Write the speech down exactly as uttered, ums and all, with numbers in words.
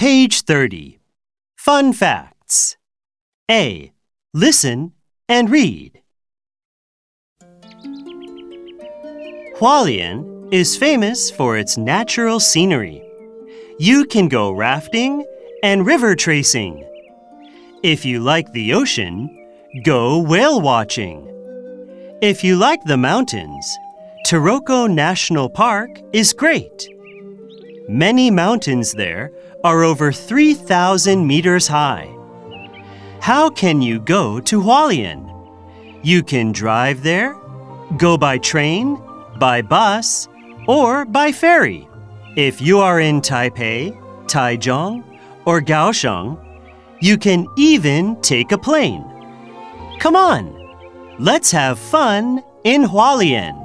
Page thirty. Fun facts. A. Listen and read. Hualien is famous for its natural scenery. You can go rafting and river tracing. If you like the ocean, go whale watching. If you like the mountains, Taroko National Park is great. Many mountains there are over three thousand meters high. How can you go to Hualien? You can drive there, go by train, by bus, or by ferry. If you are in Taipei, Taichung, or Kaohsiung, you can even take a plane. Come on, let's have fun in Hualien.